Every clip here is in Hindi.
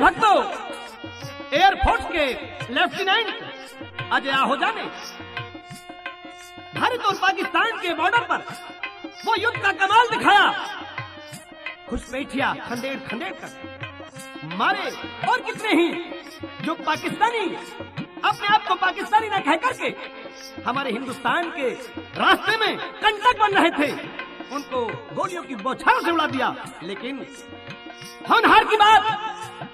देशभक्तों, एयरफोर्स के लेफ्टिनेंट अजय आहूजा ने भारत और पाकिस्तान के बॉर्डर पर वो युद्ध का कमाल दिखाया। घुसपैठिया खंडेर खंडेर कर मारे, और कितने ही जो पाकिस्तानी अपने आप को पाकिस्तानी न कह करके हमारे हिंदुस्तान के रास्ते में कंटक बन रहे थे, उनको गोलियों की बौछारों से उड़ा दिया। लेकिन होनहार की बात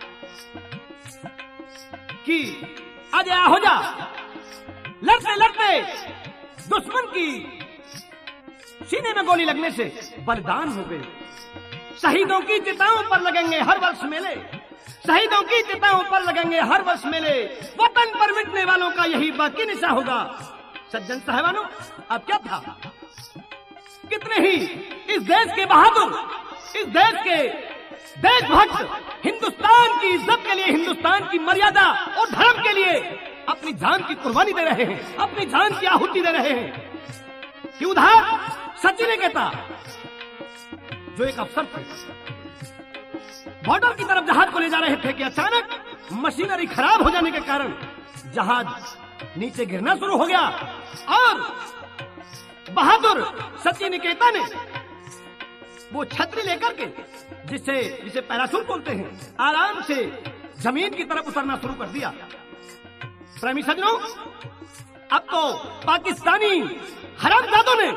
कि अजय आहूजा लड़ते लड़ते दुश्मन की सीने में गोली लगने से बलिदान हो गए। शहीदों की चिताओं पर लगेंगे हर वर्ष मेले, शहीदों की चिताओं पर लगेंगे हर वर्ष मेले, वतन पर मिटने वालों का यही बाकी निशा होगा। सज्जन साहिबानों, अब क्या था, कितने ही इस देश के बहादुर, इस देश के देशभक्त हिंदुस्तान की इज्जत के लिए, हिंदुस्तान की मर्यादा और धर्म के लिए अपनी जान की कुर्बानी दे रहे हैं, अपनी जान की आहुति दे रहे हैं। कि उधर सचिन निकेता जो एक अफसर थे, बॉर्डर की तरफ जहाज को ले जा रहे थे कि अचानक मशीनरी खराब हो जाने के कारण जहाज नीचे गिरना शुरू हो गया और बहादुर सचिन निकेता ने वो छतरी लेकर के, जिसे पैराशूट बोलते हैं, आराम से जमीन की तरफ उतरना शुरू कर दिया। प्रेमी सज्जनों, अब तो पाकिस्तानी हरामजादों ने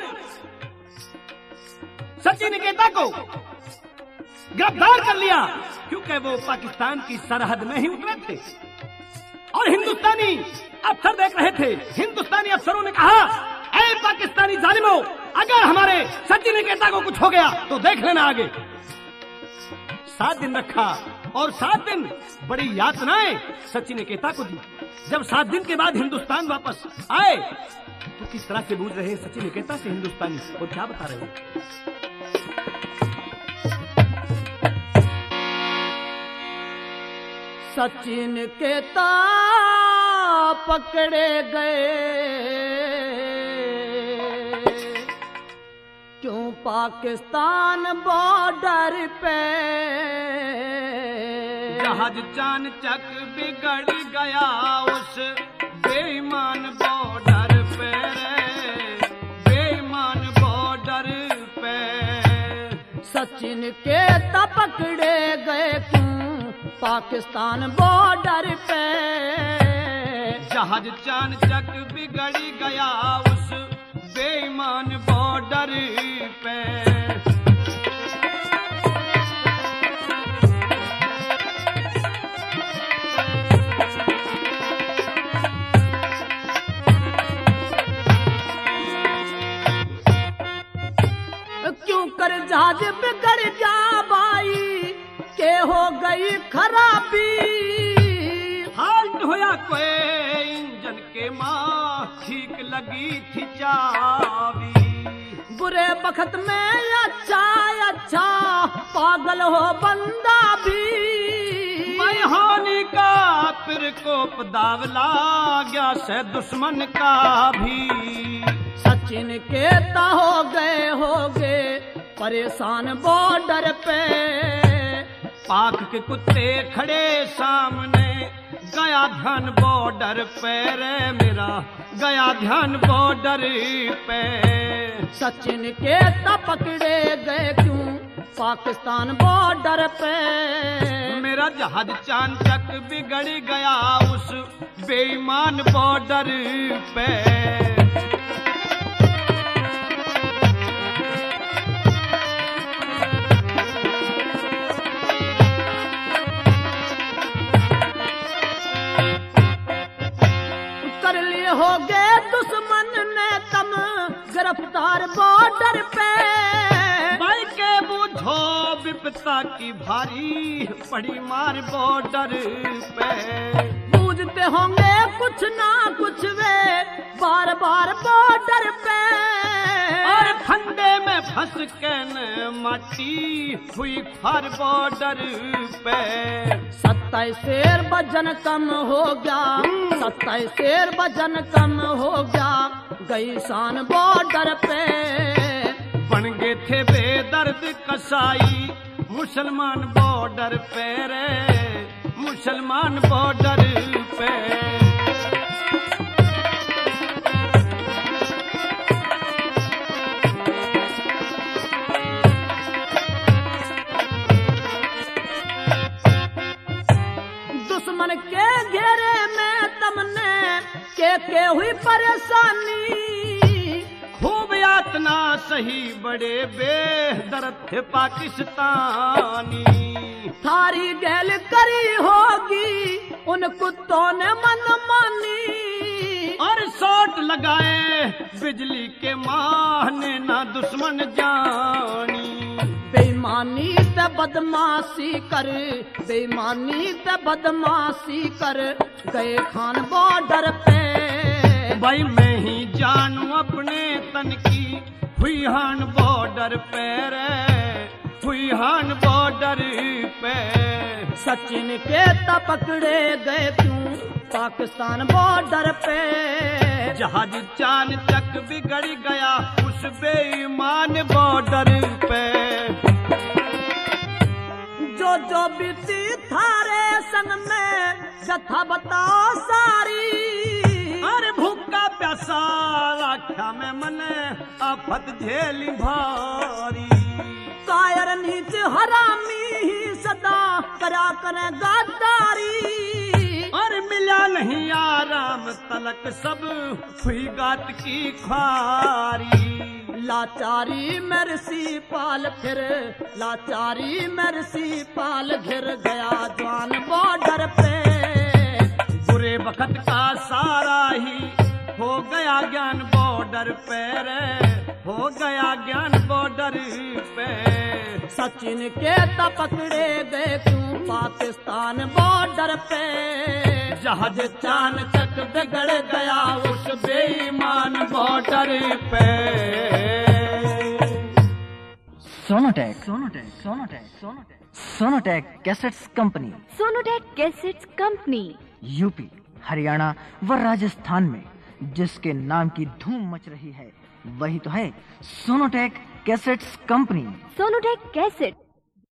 सचिन निकेता को गिरफ्तार कर लिया, क्योंकि वो पाकिस्तान की सरहद में ही उतरे थे और हिंदुस्तानी अफसर देख रहे थे। हिंदुस्तानी अफसरों ने कहा, ऐ पाकिस्तानी जालिमों, अगर हमारे सचिन निकेता को कुछ हो गया तो देख लेना आगे। 7 दिन रखा और 7 दिन बड़ी यातनाएं सचिन निकेता को दी। जब 7 दिन के बाद हिंदुस्तान वापस आए तो किस तरह से बूझ रहे हैं सचिन निकेता से हिंदुस्तानी, और क्या बता रहे हैं। सचिन निकेता पकड़े गए, क्यों पाकिस्तान बॉर्डर पे, जहाज चानचक बिगड़ गया उस बेईमान बॉर्डर पे, बेईमान बॉर्डर पे। सचिन निकेता पकड़े गए, क्यों पाकिस्तान बॉर्डर पे, जहाज चानचक बिगड़ गया उस बेईमान बॉर्डर पे। क्यों कर जहाज बिगड़ जा बाई, के हो गई खराबी, हाल्ट होया कोई इंजन के माँ, ठीक लगी थी चाबी। बुरे वक्त में अच्छा अच्छा पागल हो बंदा भी, हानि का फिर कोप दावला गया से दुश्मन का भी। सचिन निकेता हो गए परेशान बॉर्डर पे, पाक के कुत्ते खड़े सामने, गया ध्यान बॉर्डर पे रे मेरा, गया ध्यान बॉर्डर पे। सचिन निकेता पकड़े गए, क्यों पाकिस्तान बॉर्डर पे, मेरा जहाज चानचक बिगड़ गया उस बेईमान बॉर्डर पे। कर लिए हो गए दुश्मन ने तम गिरफ्तार बॉर्डर पे, भाई के बुझो विपता की भारी पड़ी मार बॉर्डर पे। बूझते होंगे कुछ ना कुछ वे बार बार बॉर्डर पे, और फंदे में फंस के न माटी हुई फार बॉर्डर पे। 27 शेर वजन कम हो गया, 27 शेर वजन कम हो गया, गई शान बॉर्डर पे। बन गए थे बेदर्द कसाई मुसलमान बॉर्डर पे रे, मुसलमान बॉर्डर पे। दुश्मन के घेरे में तमने के हुई परेशानी, खूब यातना सही बड़े बेदर्द थे पाकिस्तानी। थारी गैल करी होगी उन कुत्तों ने मन मानी, और शॉट लगाए बिजली के मारने ना दुश्मन जानी। बेईमानी ते बदमाशी कर, बेईमानी ते बदमाशी कर गए खान बॉर्डर पे। भाई मैं ही जानू अपने तन की हुई हान बॉर्डर पे रे, हुई हान बॉर्डर पे। सचिन के त पकड़े गए क्यों पाकिस्तान बॉर्डर पे। जहाज चान चक बिगड़ गया उस बेईमान बॉर्डर पे। जो बीती थारे संग में कथा बताओ सारी, अरे भूखा प्यासा राख्या में मने आफत झेली भारी। कायर नीच हरामी ही सदा करा करे गद्दारी, और मिला नहीं आराम तलक सब हुई गात की ख्वारी। लाचारी मेरसी पाल फिर, लाचारी मेरसी पाल घिर गया जवान बॉर्डर पे। बुरे वक्त का सारा ही हो गया ज्ञान बॉर्डर पे रे, हो गया ज्ञान बॉर्डर पे। सचिन के त पकड़े गए क्यों पाकिस्तान बॉर्डर पे। जहाज चान चक बिगड़ गया उस बेईमान बॉर्डर पे। Sonotek, Sonotek, Sonotek, Sonotek, Sonotech cassettes company, Sonotech cassettes company UP, Haryana व राजस्थान में जिसके नाम की धूम मच रही है वही तो है Sonotech cassettes company. Sonotek cassette